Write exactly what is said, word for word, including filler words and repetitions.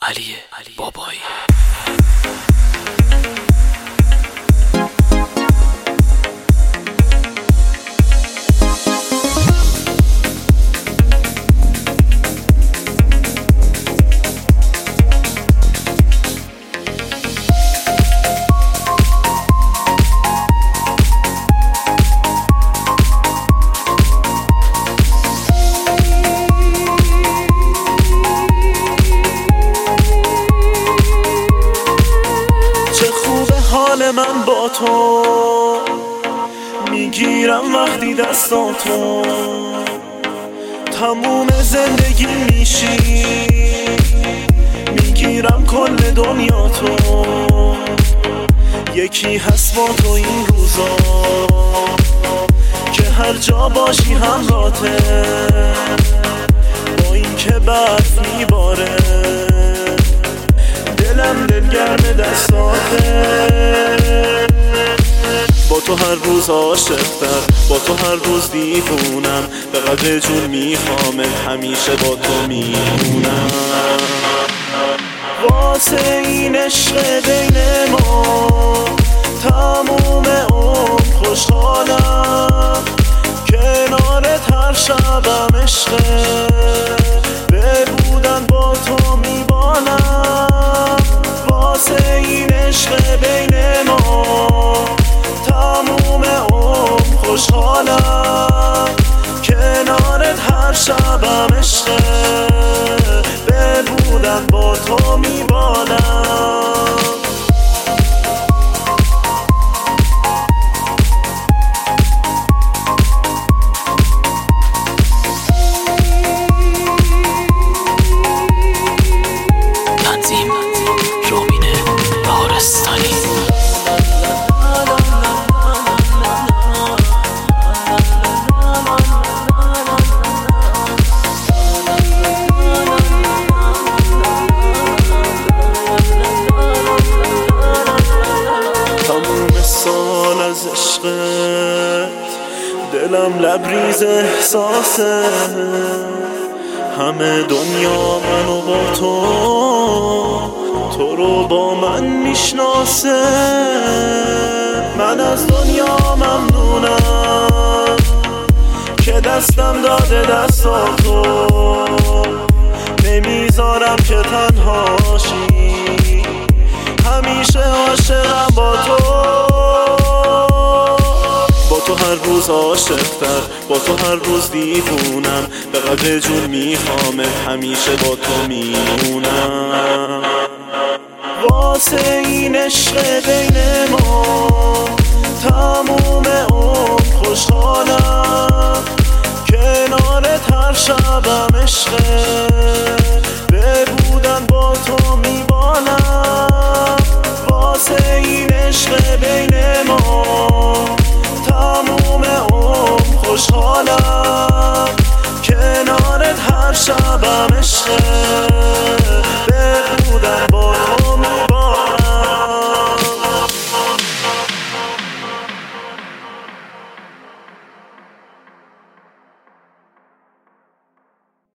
علی بابایی. حال من با تو میگیرم وقتی دستاتو، تموم زندگی میشی، میگیرم کل دنیا تو. یکی هست با تو این روزا که هر جا باشی همراته، با این که برف میباره دلم دلگرم دستاته. با تو هر روز عاشق‌تر، با تو هر روز دیوونم، به قدر جون میخوامت همیشه با تو میمونم. واسه این عشق بین ما تموم عمر خوشحالم، کنارت هر شبم عشقه، به بودن با تو میبالم. واسه این عشق بین ما تموم عمر خوشحالم، کنارت هر شبم عشقه، به بودن با تو میبالم. تنظیم رومین بهارستانی. تموم سال از عشقت دلم لبریز احساسه، همه دنیا منو با تو، تو رو با من میشناسه. من از دنیا ممنونم که دستم داده دستاتو، نمیذارم که تنهاشی، همیشه عاشقم با تو. با تو هر روز عاشق‌تر، با تو هر روز دیوونم، به قدر جون میخوامت همیشه با تو میمونم. واسه این عشق بین ما تموم عمر خوشحالم، کنارت هر شبم عشقه، به بودن با تو میبالم. واسه این عشق بین ما تموم عمر خوشحالم، کنارت هر شبم عشقه،